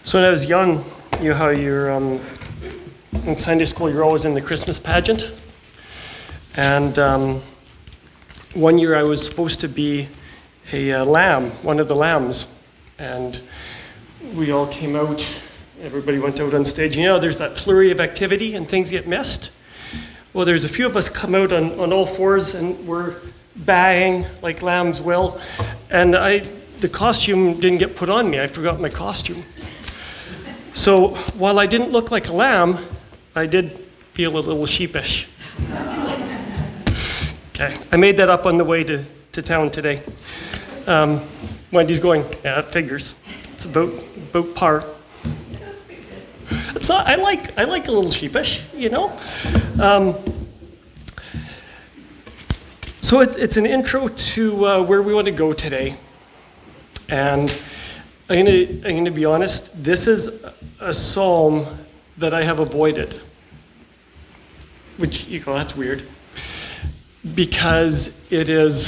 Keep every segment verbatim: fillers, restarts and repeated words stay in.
So when I was young, you know how you're um, in Sunday school, you're always in the Christmas pageant. And um, one year I was supposed to be a uh, lamb, one of the lambs. And we all came out, everybody went out on stage. You know, there's that flurry of activity and things get missed. Well, there's a few of us come out on, on all fours and we're baying like lambs will. And I, the costume didn't get put on me. I forgot my costume. So while I didn't look like a lamb, I did feel a little sheepish. Okay, I made that up on the way to, to town today. Um, Wendy's going, yeah, it figures. It's about about par. It's not, I like I like a little sheepish, you know. Um, so it, it's an intro to uh, where we want to go today, and I'm gonna I'm gonna be honest. This is a psalm that I have avoided, which you go, that's weird, because it is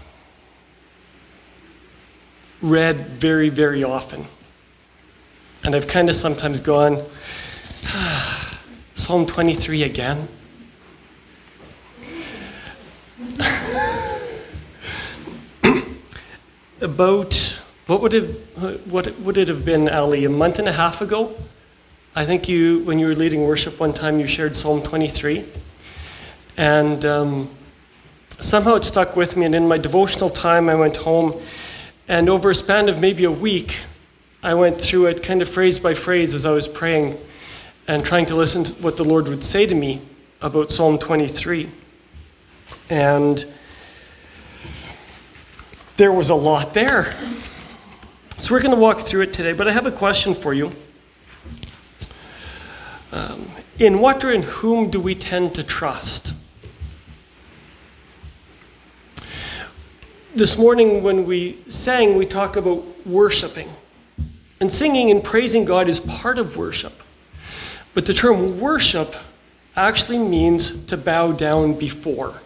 read very, very often. And I've kind of sometimes gone, ah, Psalm twenty-three again? About, what would it, what would it have been, Ali, a month and a half ago? I think you, when you were leading worship one time, you shared Psalm twenty-three. And um, somehow it stuck with me, and in my devotional time, I went home, and over a span of maybe a week, I went through it kind of phrase by phrase as I was praying and trying to listen to what the Lord would say to me about Psalm twenty-three. And there was a lot there. So we're going to walk through it today, but I have a question for you. Um, in what or in whom do we tend to trust? This morning when we sang, we talk about worshiping. And singing and praising God is part of worship. But the term worship actually means to bow down before.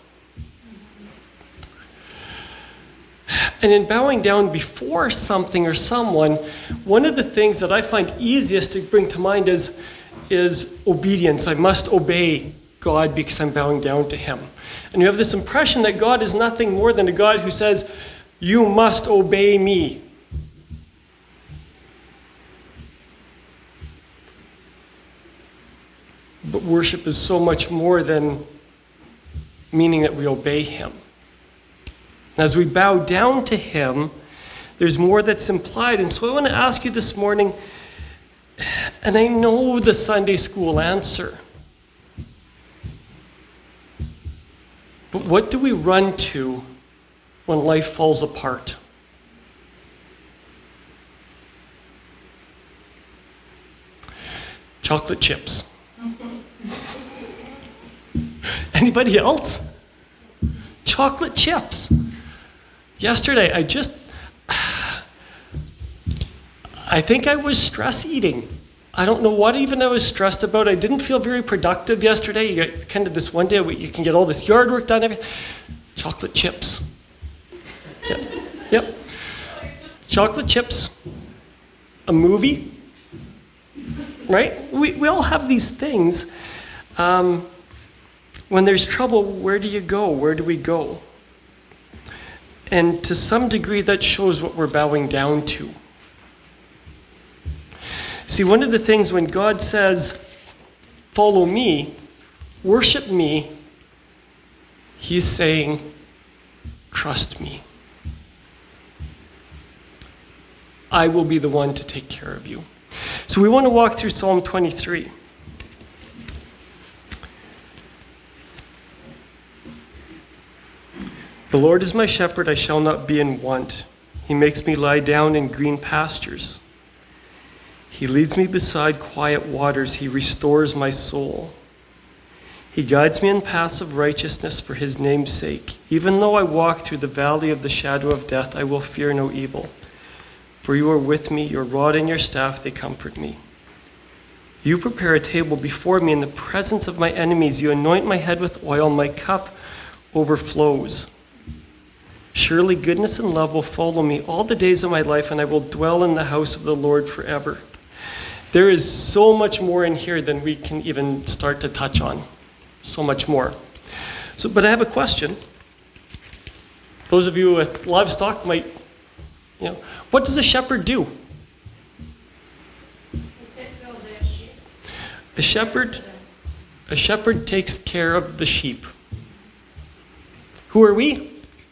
And in bowing down before something or someone, one of the things that I find easiest to bring to mind is, is obedience. I must obey God because I'm bowing down to him. And you have this impression that God is nothing more than a God who says, you must obey me. But worship is so much more than meaning that we obey him. And as we bow down to him, there's more that's implied. And so I want to ask you this morning, and I know the Sunday school answer, but what do we run to when life falls apart? Chocolate chips. Anybody else? Chocolate chips. Yesterday, I just, I think I was stress eating. I don't know what even I was stressed about. I didn't feel very productive yesterday. You get kind of this one day where you can get all this yard work done. Everything. Chocolate chips. Yep. Yep. Chocolate chips. A movie. Right? We, we all have these things. Um, when there's trouble, where do you go? Where do we go? And to some degree, that shows what we're bowing down to. See, one of the things when God says, follow me, worship me, he's saying, trust me. I will be the one to take care of you. So we want to walk through Psalm twenty-three. The Lord is my shepherd, I shall not be in want. He makes me lie down in green pastures. He leads me beside quiet waters. He restores my soul. He guides me in paths of righteousness for his name's sake. Even though I walk through the valley of the shadow of death, I will fear no evil. For you are with me, your rod and your staff, they comfort me. You prepare a table before me in the presence of my enemies. You anoint my head with oil, my cup overflows. Surely goodness and love will follow me all the days of my life, and I will dwell in the house of the Lord forever. There is so much more in here than we can even start to touch on. So much more. So, but I have a question. Those of you with livestock might, you know, what does a shepherd do? A shepherd, a shepherd takes care of the sheep. Who are we?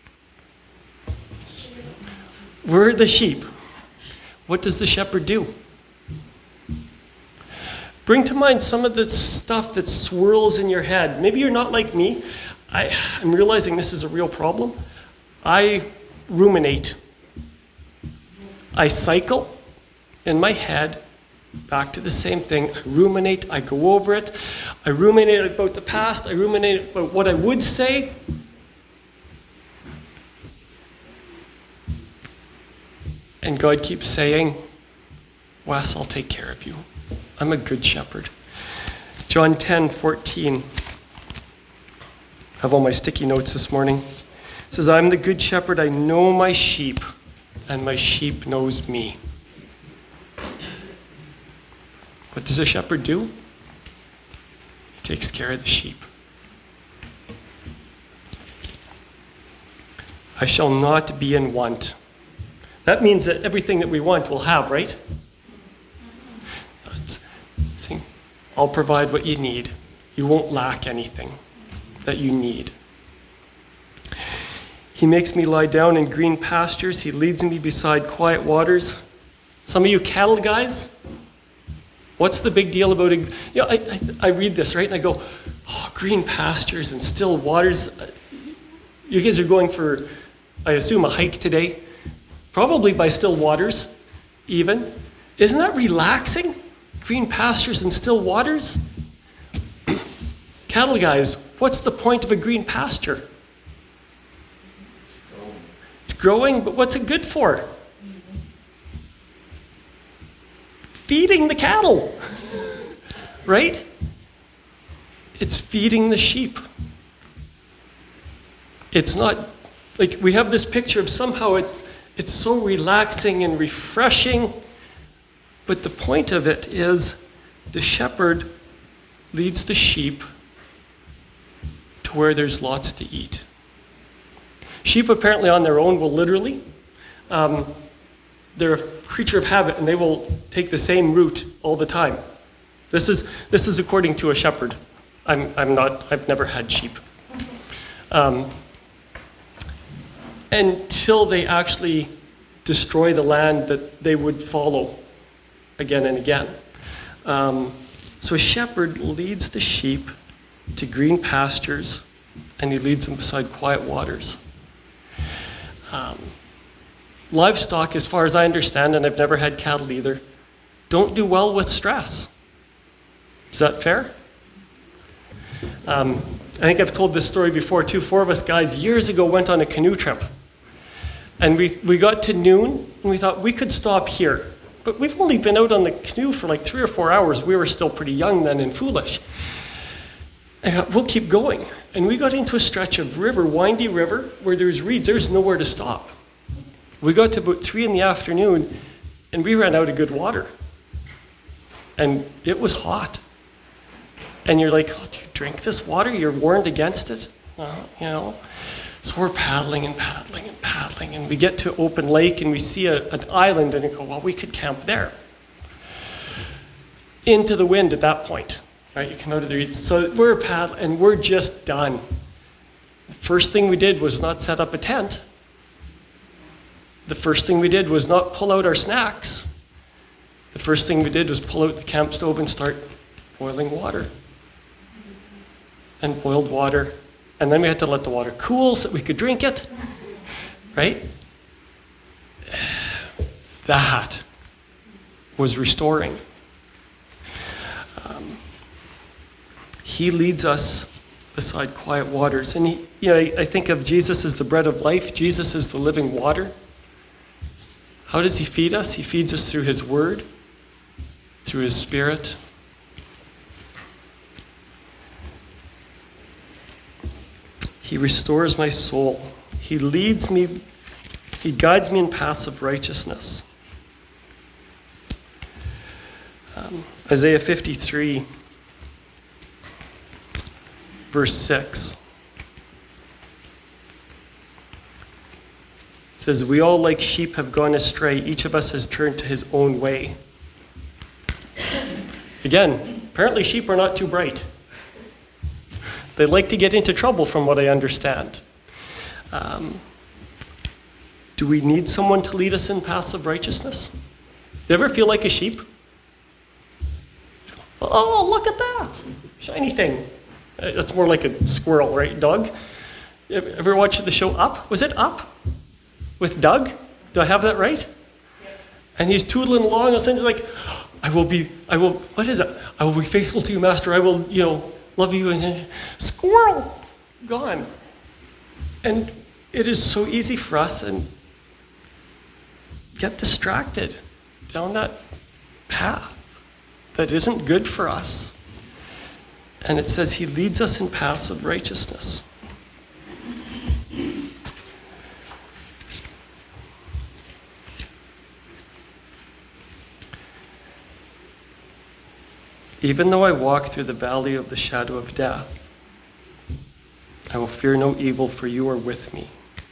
We're the sheep. What does the shepherd do? Bring to mind some of the stuff that swirls in your head. Maybe you're not like me. I, I'm realizing this is a real problem. I ruminate. I cycle in my head back to the same thing. I ruminate. I go over it. I ruminate about the past. I ruminate about what I would say. And God keeps saying, Wes, I'll take care of you. I'm a good shepherd. John ten fourteen. I have all my sticky notes this morning. It says, I'm the good shepherd. I know my sheep, and my sheep knows me. What does a shepherd do? He takes care of the sheep. I shall not be in want. That means that everything that we want we'll have, right? See, I'll provide what you need. You won't lack anything that you need. He makes me lie down in green pastures. He leads me beside quiet waters. Some of you cattle guys, what's the big deal about it? You know, I, I, I read this, right? And I go, oh, green pastures and still waters. You guys are going for, I assume, a hike today. Probably by still waters, even. Isn't that relaxing? Green pastures and still waters? Cattle guys, what's the point of a green pasture? It's growing, but what's it good for? Feeding the cattle, right? It's feeding the sheep. It's not, like, we have this picture of somehow it, it's so relaxing and refreshing, but the point of it is the shepherd leads the sheep to where there's lots to eat. Sheep apparently on their own will literally, um, they're a creature of habit and they will take the same route all the time. This is this is according to a shepherd. I'm I'm not, I've never had sheep. Um, until they actually destroy the land that they would follow again and again. Um, so a shepherd leads the sheep to green pastures, and he leads them beside quiet waters. Um, livestock, as far as I understand, and I've never had cattle either, don't do well with stress. Is that fair? Um, I think I've told this story before too. Four of us guys years ago went on a canoe trip. And we, we got to noon, and we thought we could stop here. But we've only been out on the canoe for like three or four hours. We were still pretty young then and foolish. And I thought, we'll keep going. And we got into a stretch of river, windy river, where there's reeds. There's nowhere to stop. We got to about three in the afternoon, and we ran out of good water. And it was hot. And you're like, oh, do you drink this water? You're warned against it. Uh, you know. So we're paddling and paddling and paddling, and we get to open lake, and we see a, an island, and we go, well, we could camp there. Into the wind at that point, right? You come out of the reeds. So we're paddling, and we're just done. First thing we did was not set up a tent. The first thing we did was not pull out our snacks. The first thing we did was pull out the camp stove and start boiling water. And boiled water. And then we had to let the water cool so that we could drink it, right? That was restoring. Um, he leads us beside quiet waters. And he, you know, I think of Jesus as the bread of life. Jesus is the living water. How does he feed us? He feeds us through his word, through his spirit. He restores my soul. He leads me, he guides me in paths of righteousness. Um, Isaiah fifty-three, verse six. It says, "We all like sheep have gone astray. Each of us has turned to his own way." Again, apparently sheep are not too bright. They like to get into trouble, from what I understand. Um, do we need someone to lead us in paths of righteousness? Do you ever feel like a sheep? Oh, look at that shiny thing. That's more like a squirrel, right, Doug? You ever watched the show Up? Was it Up? With Doug? Do I have that right? Yeah. And he's tootling along, and suddenly he's like, I will be, I will, what is it? I will be faithful to you, Master. I will, you know, love you. And squirrel, gone. And it is so easy for us and get distracted down that path that isn't good for us. And it says he leads us in paths of righteousness. Even though I walk through the valley of the shadow of death, I will fear no evil, for you are with me.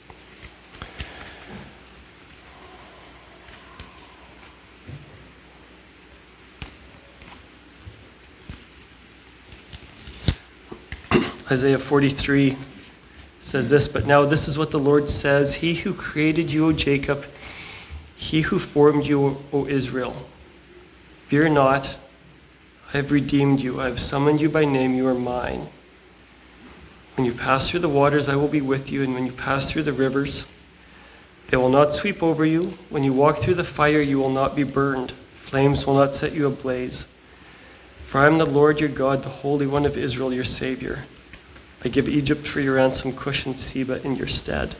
Isaiah forty-three says this, "But now this is what the Lord says, He who created you, O Jacob, He who formed you, O Israel, fear not, I have redeemed you. I have summoned you by name. You are mine. When you pass through the waters, I will be with you. And when you pass through the rivers, they will not sweep over you. When you walk through the fire, you will not be burned. Flames will not set you ablaze. For I am the Lord your God, the Holy One of Israel, your Savior. I give Egypt for your ransom, Cush and Seba in your stead."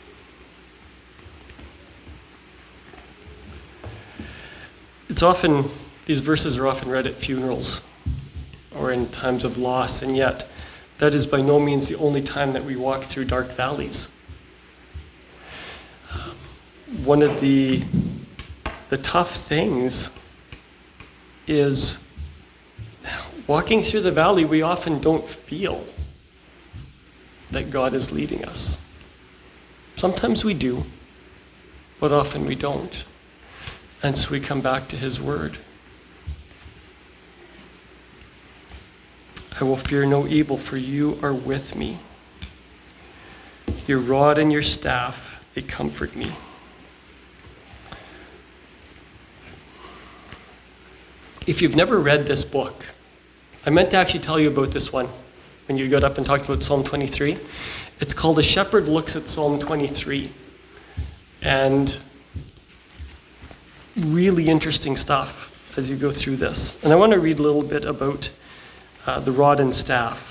It's often... These verses are often read at funerals or in times of loss, and yet that is by no means the only time that we walk through dark valleys. Um, one of the, the tough things is walking through the valley, we often don't feel that God is leading us. Sometimes we do, but often we don't. And so we come back to his word. I will fear no evil, for you are with me. Your rod and your staff, they comfort me. If you've never read this book, I meant to actually tell you about this one when you got up and talked about Psalm twenty-three. It's called A Shepherd Looks at Psalm twenty-three. And really interesting stuff as you go through this. And I want to read a little bit about Uh, the rod and staff.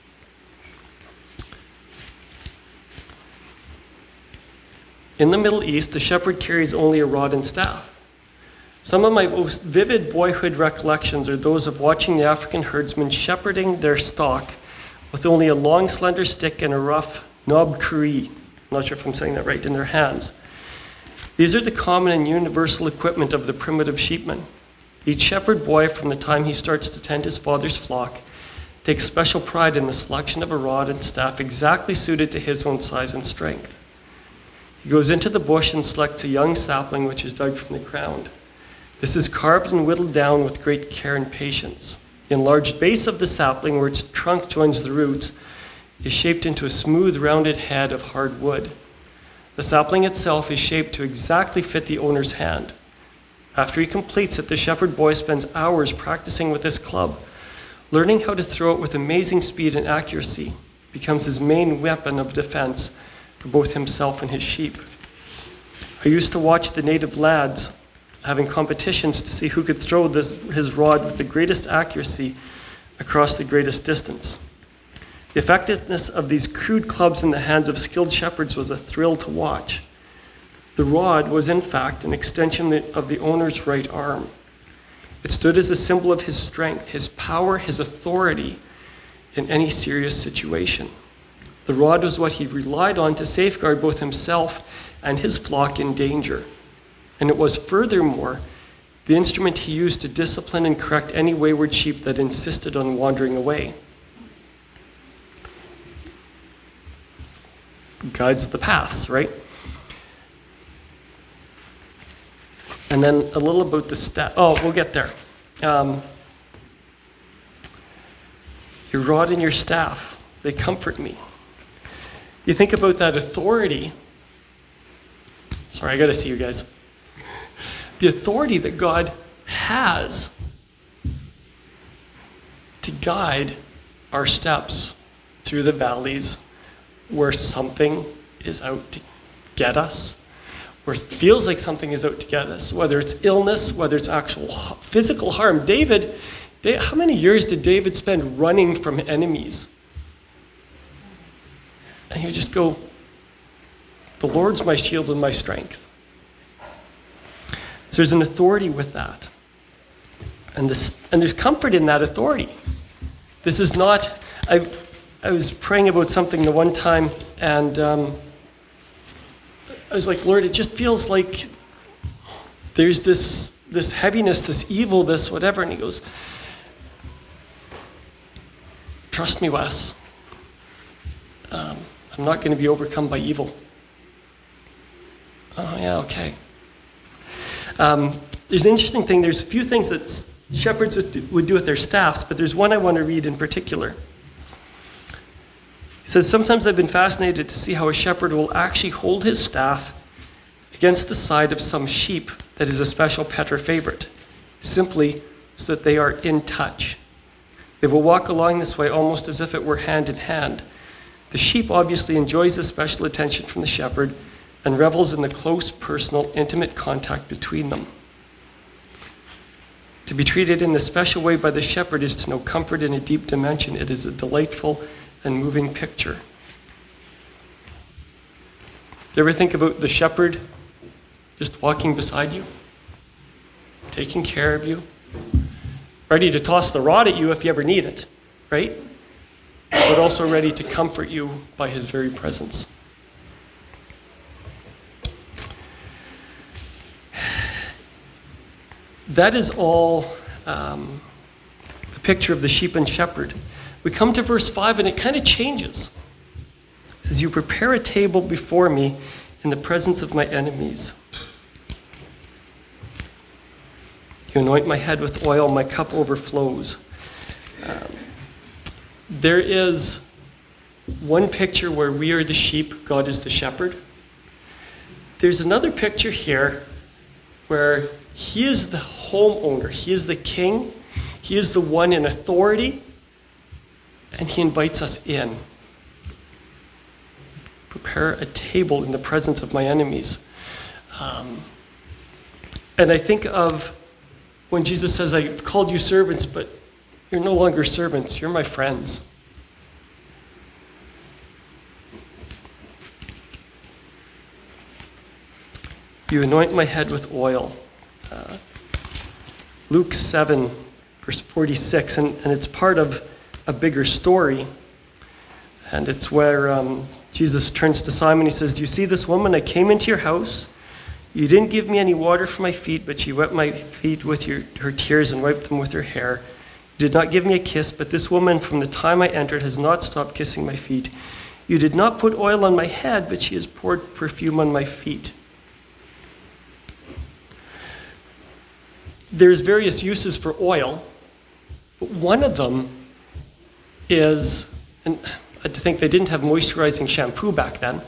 In the Middle East, the shepherd carries only a rod and staff. Some of my most vivid boyhood recollections are those of watching the African herdsmen shepherding their stock with only a long, slender stick and a rough knob kuri, I'm not sure if I'm saying that right, in their hands. These are the common and universal equipment of the primitive sheepman. Each shepherd boy, from the time he starts to tend his father's flock, takes special pride in the selection of a rod and staff exactly suited to his own size and strength. He goes into the bush and selects a young sapling which is dug from the ground. This is carved and whittled down with great care and patience. The enlarged base of the sapling, where its trunk joins the roots, is shaped into a smooth, rounded head of hard wood. The sapling itself is shaped to exactly fit the owner's hand. After he completes it, the shepherd boy spends hours practicing with his club. Learning how to throw it with amazing speed and accuracy becomes his main weapon of defense for both himself and his sheep. I used to watch the native lads having competitions to see who could throw this, his rod with the greatest accuracy across the greatest distance. The effectiveness of these crude clubs in the hands of skilled shepherds was a thrill to watch. The rod was, in fact, an extension of the owner's right arm. It stood as a symbol of his strength, his power, his authority in any serious situation. The rod was what he relied on to safeguard both himself and his flock in danger. And it was furthermore the instrument he used to discipline and correct any wayward sheep that insisted on wandering away. Guides the paths, right? And then a little about the staff. Oh, we'll get there. Um, your rod and your staff, they comfort me. You think about that authority. Sorry, I got to see you guys. The authority that God has to guide our steps through the valleys where something is out to get us, where it feels like something is out to get us, whether it's illness, whether it's actual physical harm. David, they, how many years did David spend running from enemies? And he would just go, the Lord's my shield and my strength. So there's an authority with that. And, this, and there's comfort in that authority. This is not, I, I was praying about something the one time, and um, I was like, Lord, it just feels like there's this, this heaviness, this evil, this whatever. And he goes, trust me, Wes. Um, I'm not going to be overcome by evil. Oh, yeah, okay. Um, there's an interesting thing. There's a few things that shepherds would do with their staffs, but there's one I want to read in particular. He says, sometimes I've been fascinated to see how a shepherd will actually hold his staff against the side of some sheep that is a special pet or favorite, simply so that they are in touch. They will walk along this way almost as if it were hand in hand. The sheep obviously enjoys the special attention from the shepherd and revels in the close, personal, intimate contact between them. To be treated in this special way by the shepherd is to know comfort in a deep dimension. It is a delightful and moving picture. Do you ever think about the shepherd just walking beside you, taking care of you, ready to toss the rod at you if you ever need it, right? But also ready to comfort you by his very presence. That is all um, the picture of the sheep and shepherd. We come to verse five and it kind of changes. It says, you prepare a table before me in the presence of my enemies. You anoint my head with oil, my cup overflows. Um, there is one picture where we are the sheep, God is the shepherd. There's another picture here where he is the homeowner, he is the king, he is the one in authority, and he invites us in. Prepare a table in the presence of my enemies. Um, and I think of when Jesus says, I called you servants, but you're no longer servants, you're my friends. You anoint my head with oil. Uh, Luke seven, verse forty-six, and, and it's part of a bigger story. And it's where um, Jesus turns to Simon. He says, do you see this woman? I came into your house. You didn't give me any water for my feet, but she wet my feet with your, her tears and wiped them with her hair. You did not give me a kiss, but this woman from the time I entered has not stopped kissing my feet. You did not put oil on my head, but she has poured perfume on my feet. There's various uses for oil, but one of them is, and I think they didn't have moisturizing shampoo back then,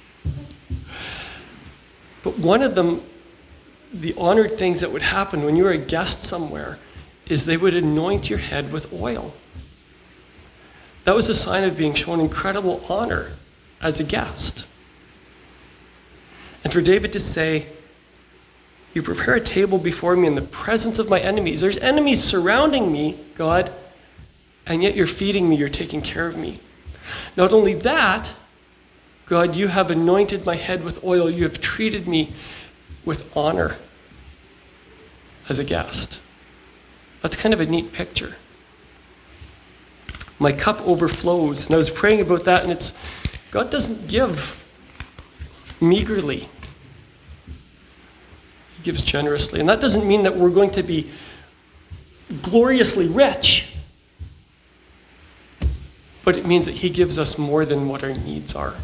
but one of them, the honored things that would happen when you were a guest somewhere, is they would anoint your head with oil. That was a sign of being shown incredible honor as a guest. And for David to say, you prepare a table before me in the presence of my enemies. There's enemies surrounding me, God, and yet you're feeding me, you're taking care of me. Not only that, God, you have anointed my head with oil. You have treated me with honor as a guest. That's kind of a neat picture. My cup overflows. And I was praying about that, and it's, God doesn't give meagerly. He He gives generously. And that doesn't mean that we're going to be gloriously rich, but it means that he gives us more than what our needs are.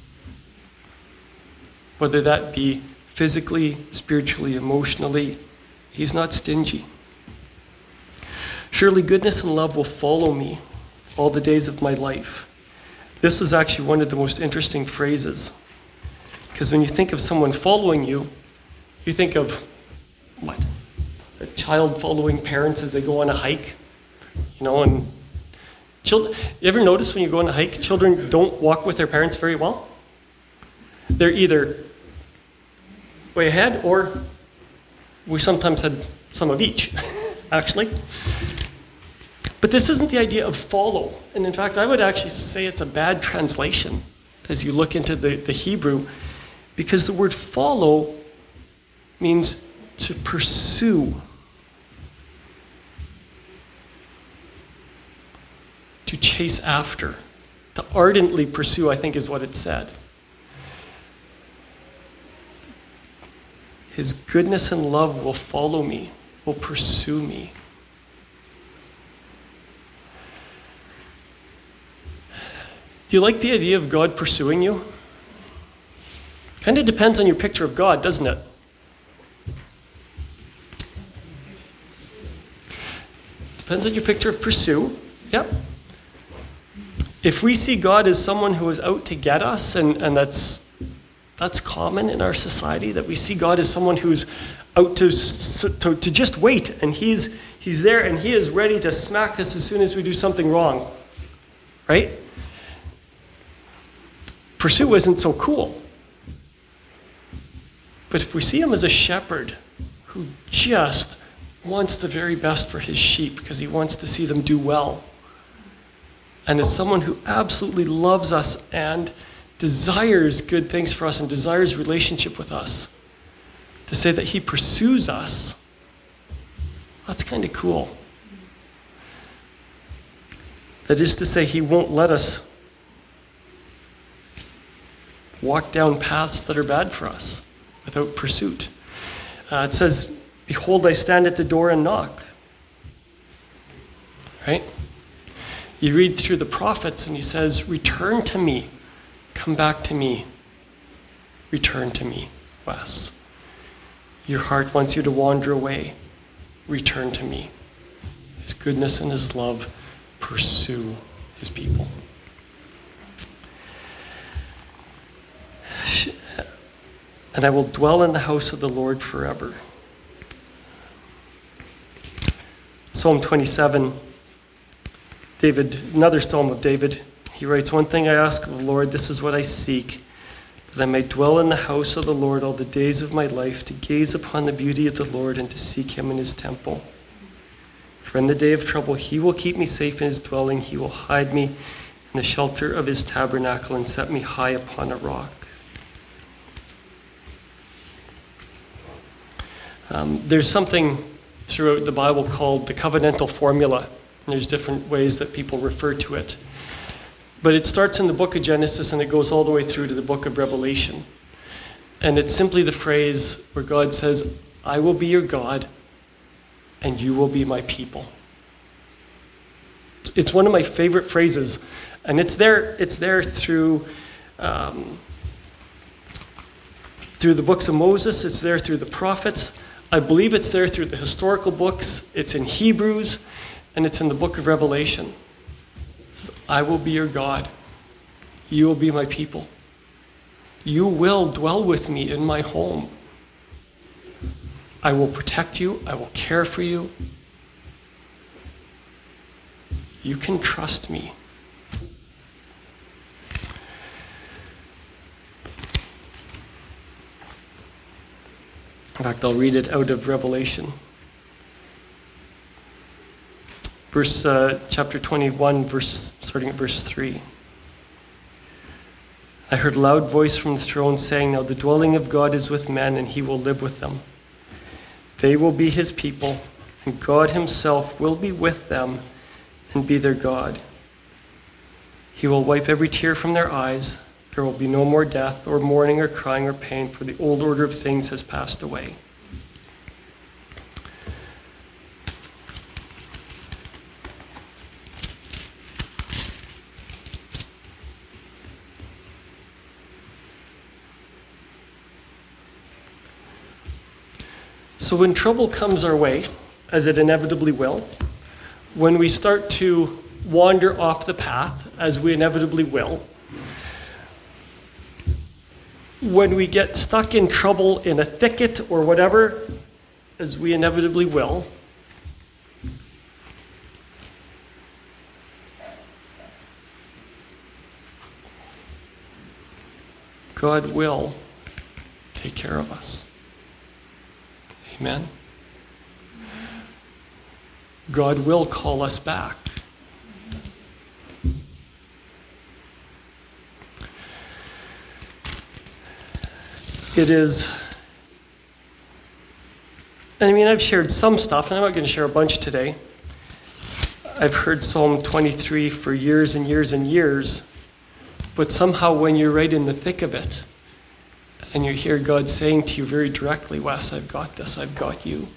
Whether that be physically, spiritually, emotionally, he's not stingy. Surely goodness and love will follow me all the days of my life. This is actually one of the most interesting phrases. Because when you think of someone following you, you think of what? A child following parents as they go on a hike. You know, and children, you ever notice when you go on a hike, children don't walk with their parents very well? They're either way ahead, or we sometimes had some of each, actually. But this isn't the idea of follow. And in fact, I would actually say it's a bad translation as you look into the, the Hebrew, because the word follow means to pursue. To chase after. To ardently pursue, I think is what it said. His goodness and love will follow me, will pursue me. Do you like the idea of God pursuing you? Kind of depends on your picture of God, doesn't it? Depends on your picture of pursue. Yep. If we see God as someone who is out to get us, and, and that's that's common in our society, that we see God as someone who's out to, to, to just wait, and he's, he's there and he is ready to smack us as soon as we do something wrong. Right? Pursue isn't so cool. But if we see him as a shepherd who just wants the very best for his sheep because he wants to see them do well, and as someone who absolutely loves us and desires good things for us and desires relationship with us, to say that he pursues us, that's kind of cool. That is to say, he won't let us walk down paths that are bad for us without pursuit. Uh, it says, behold, I stand at the door and knock. Right? You read through the prophets and he says, return to me. Come back to me. Return to me, Wes. Your heart wants you to wander away. Return to me. His goodness and his love pursue his people. And I will dwell in the house of the Lord forever. Psalm twenty-seven, David, another psalm of David. He writes, one thing I ask of the Lord, this is what I seek, that I may dwell in the house of the Lord all the days of my life, to gaze upon the beauty of the Lord and to seek him in his temple. For in the day of trouble he will keep me safe in his dwelling. He will hide me in the shelter of his tabernacle and set me high upon a rock. Um, there's something throughout the Bible called the covenantal formula. And there's different ways that people refer to it. But it starts in the book of Genesis and it goes all the way through to the book of Revelation. And it's simply the phrase where God says, I will be your God and you will be my people. It's one of my favorite phrases. And it's there, it's there through, um, through the books of Moses. It's there through the prophets. I believe it's there through the historical books. It's in Hebrews. And it's in the book of Revelation. I will be your God. You will be my people. You will dwell with me in my home. I will protect you. I will care for you. You can trust me. In fact, I'll read it out of Revelation. Verse, uh, chapter twenty-one, verse, starting at verse three. I heard a loud voice from the throne saying, now the dwelling of God is with men, and he will live with them. They will be his people, and God himself will be with them and be their God. He will wipe every tear from their eyes. There will be no more death, or mourning, or crying, or pain, for the old order of things has passed away. So when trouble comes our way, as it inevitably will, when we start to wander off the path, as we inevitably will, when we get stuck in trouble in a thicket or whatever, as we inevitably will, God will take care of us. Amen? God will call us back. It is, I mean, I've shared some stuff, and I'm not going to share a bunch today. I've heard Psalm twenty-three for years and years and years, but somehow when you're right in the thick of it, and you hear God saying to you very directly, Wes, I've got this, I've got you.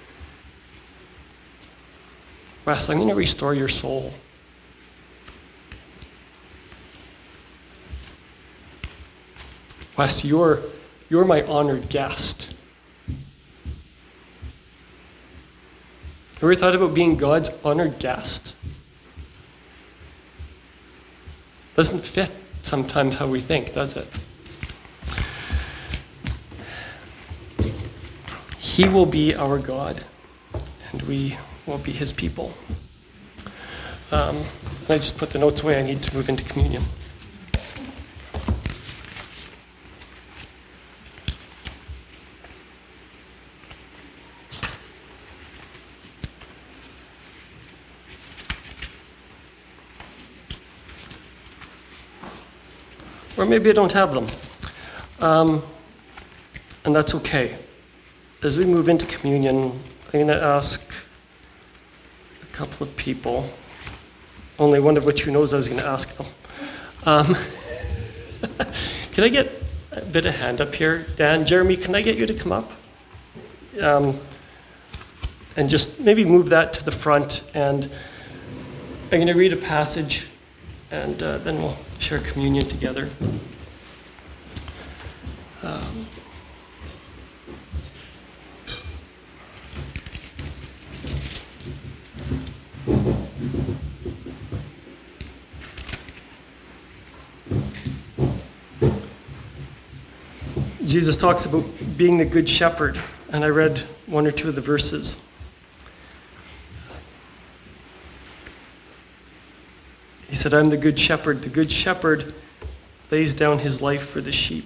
Wes, I'm going to restore your soul. Wes, you're, you're my honored guest. Ever thought about being God's honored guest? Doesn't fit sometimes how we think, does it? He will be our God, and we will be his people. Um, and I just put the notes away. I need to move into communion. Or maybe I don't have them. Um, and that's okay. As we move into communion, I'm going to ask a couple of people, only one of which who knows I was going to ask them. Um, can I get a bit of hand up here? Dan, Jeremy, can I get you to come up? Um, and just maybe move that to the front. And I'm going to read a passage, and uh, then we'll share communion together. Um, Jesus talks about being the good shepherd, and I read one or two of the verses. He said, I'm the good shepherd. The good shepherd lays down his life for the sheep.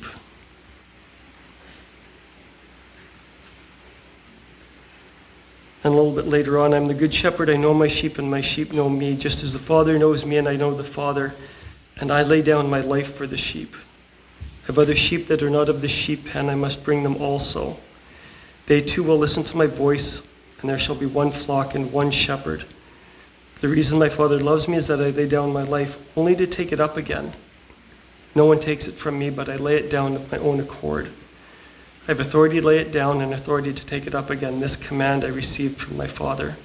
And a little bit later on, I'm the good shepherd. I know my sheep, and my sheep know me, just as the Father knows me, and I know the Father. And I lay down my life for the sheep. I have other sheep that are not of the sheep pen. I must bring them also. They too will listen to my voice, and there shall be one flock and one shepherd. The reason my Father loves me is that I lay down my life only to take it up again. No one takes it from me, but I lay it down of my own accord. I have authority to lay it down and authority to take it up again. This command I received from my Father.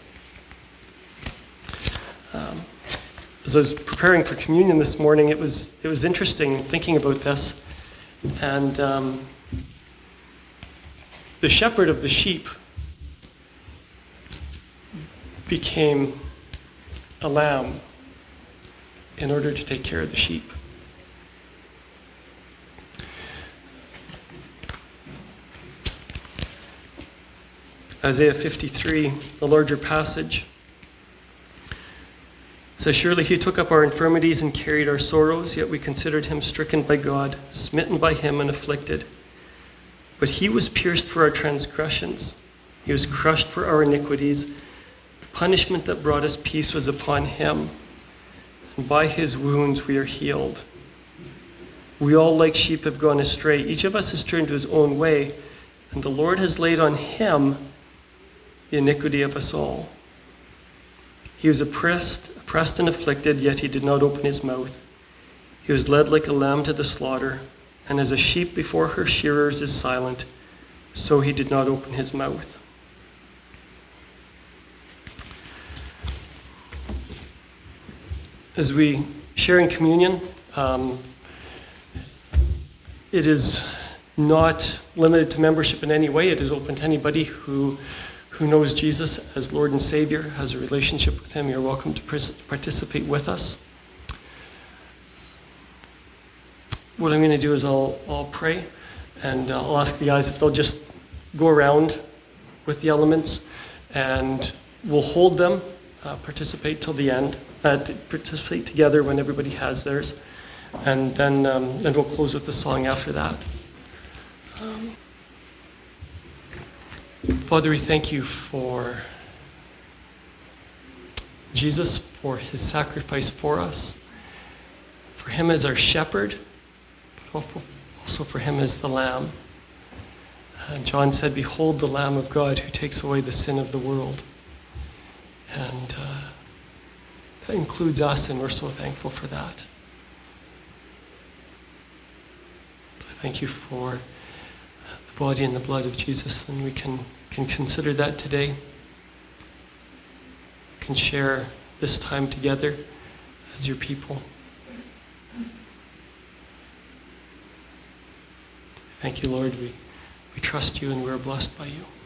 Um, as I was preparing for communion this morning, it was it was interesting thinking about this. And um, the shepherd of the sheep became a lamb in order to take care of the sheep. Isaiah fifty-three, the larger passage, says, surely he took up our infirmities and carried our sorrows, yet we considered him stricken by God, smitten by him and afflicted. But he was pierced for our transgressions. He was crushed for our iniquities. The punishment that brought us peace was upon him, and by his wounds we are healed. We all like sheep have gone astray. Each of us has turned to his own way, and the Lord has laid on him the iniquity of us all. He was oppressed, oppressed and afflicted, yet he did not open his mouth. He was led like a lamb to the slaughter, and as a sheep before her shearers is silent, so he did not open his mouth. As we share in communion, um, it is not limited to membership in any way. It is open to anybody who who knows Jesus as Lord and Savior, has a relationship with him. You're welcome to participate with us. What I'm going to do is I'll, I'll pray, and I'll ask the guys if they'll just go around with the elements, and we'll hold them, uh, participate till the end, uh, participate together when everybody has theirs, and then, um, then we'll close with the song after that. Um, Father, we thank you for Jesus, for his sacrifice for us, for him as our shepherd, but also for him as the Lamb. And John said, "Behold the Lamb of God who takes away the sin of the world." And uh, that includes us, and we're so thankful for that. Thank you for the body and the blood of Jesus, and we can, can consider that today. We can share this time together as your people. Thank you, Lord. We, we trust you, and we're blessed by you.